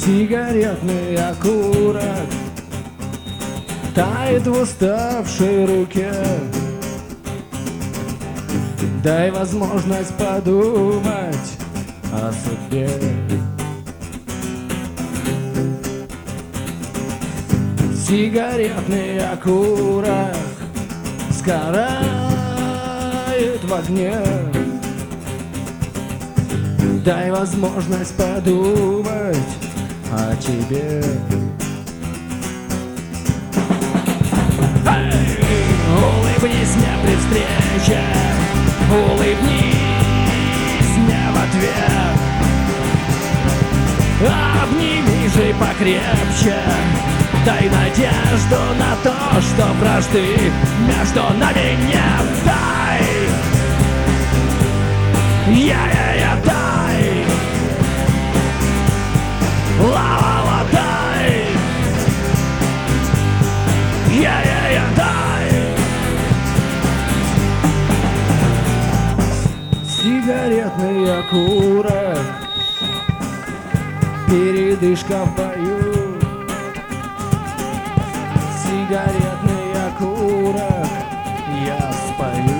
Сигаретный окурок тает в уставшей руке. Дай возможность подумать о судьбе. Сигаретный окурок сгорает в огне. Дай возможность подумать о тебе. Улыбнись мне при встрече, улыбнись мне в ответ. Обними же покрепче, дай надежду на то, что вражды между нами нет. Дай, дай, ла-ла-ла, дай, дай. Сигаретный окурок, передышка в бою. Сигаретный окурок, я спою.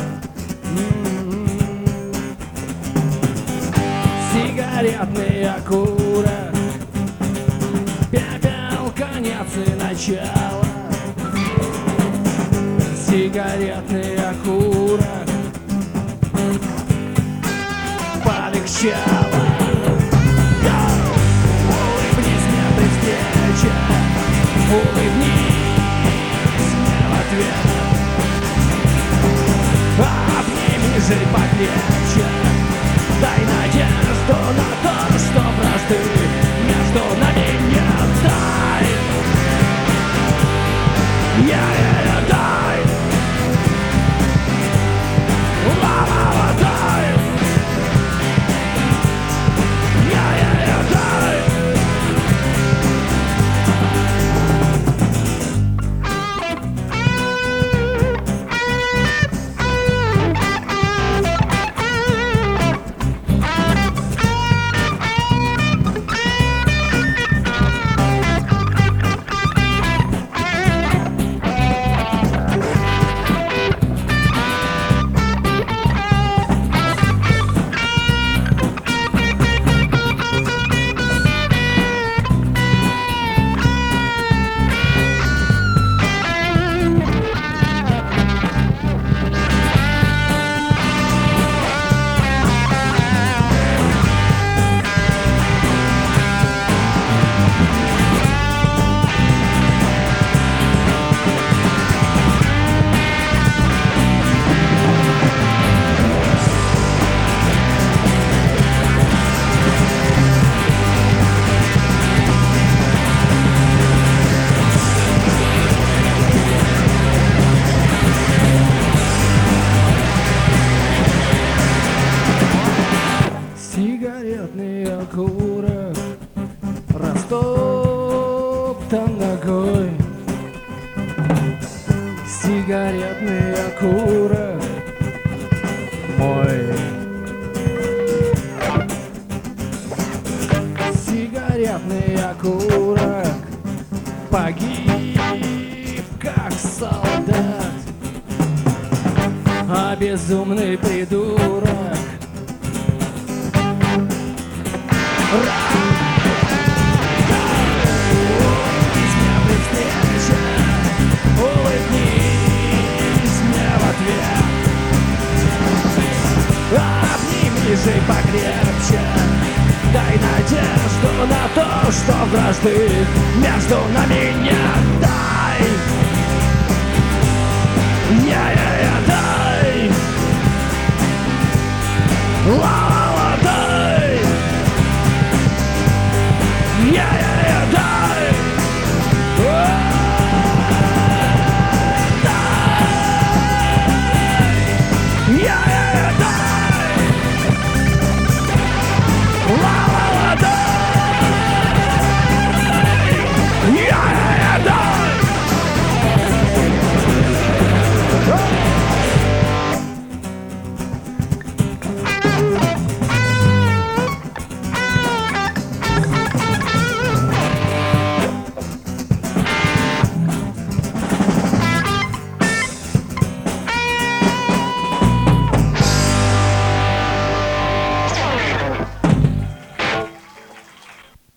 Сигаретный окурок, пепел, конец и начало. Сигаретный окурок, полегчало. Улыбнись мне при встрече, улыбнись мне в ответ. Обними же покрепче, дай надежду на то, что вражды между нами нет. Дай, дай, ла-ла-ла, дай, дай. Сигаретный окурок растоптан ногой. Сигаретный окурок мой. Сигаретный окурок погиб как солдат, а безумный придурок улыбнись мне при встрече, улыбнись мне в ответ. Обними же покрепче, дай надежду на то, что вражды между нами нет. Дай, дай, ла.